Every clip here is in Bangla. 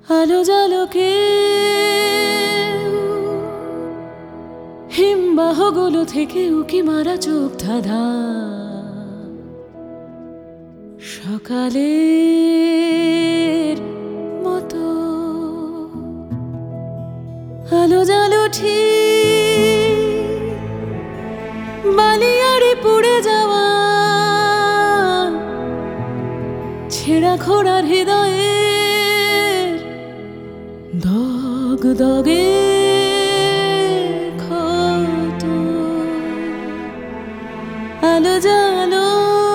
আলো জালোকে হিমবাহগুলো থেকে উকি মারা চোখ ধাঁধা সকালের মতো আলো জালো ঠিক বালিয়াড়ে পড়ে যাওয়া ছেঁড়া খোড়ার হৃদয়ের দগ দগে ক্ষত আলো জালো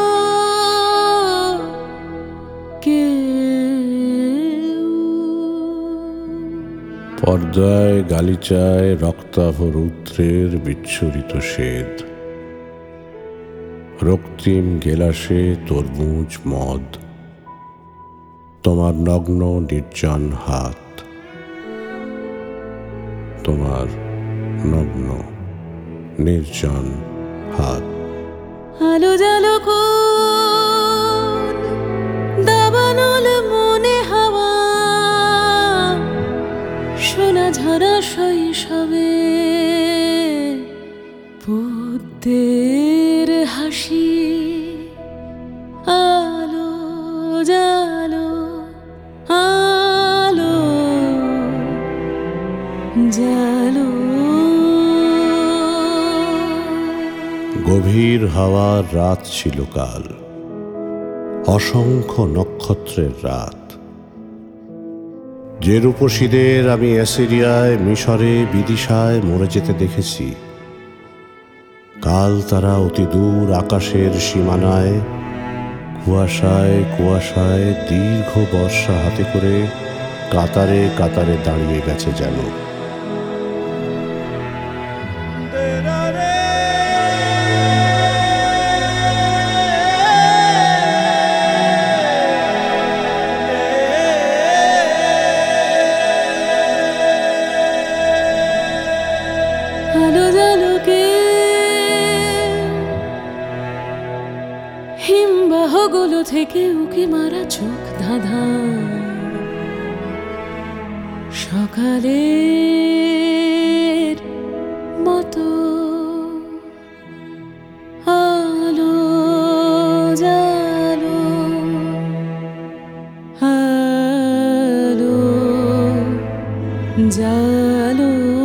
পর্দায় গালিচায় রক্তাভ রৌদ্রের বিচ্ছুরিত শ্বেত, রক্তিম গেলাসে তরমুজ মদ, তোমার নগ্ন নির্জন হাত, তোমার নগ্ন নির্জন হাত। আলো জালো কোন দাবানল মনে হাওয়া সোনা ঝরা শৈশবে বুদ্ধের হাসি আলো জালো আলো জালো গভীর হাওয়ার রাত ছিল কাল, অসংখ্য নক্ষত্রের রাত, যে রূপসীদের আমি অ্যাসিরিয়ায়, মিশরে, বিদিশায় মরে যেতে দেখেছি। কাল তারা অতি দূর আকাশের সীমানায় কুয়াশায় কুয়াশায় দীর্ঘ বর্ষা হাতে করে কাতারে কাতারে দাঁড়িয়ে গেছে যেন। আলো জালোকে হিমবাহগুলো থেকে উকি মারা চোখ ধাঁধা সকালের মতো আলো জালো আলো জালো।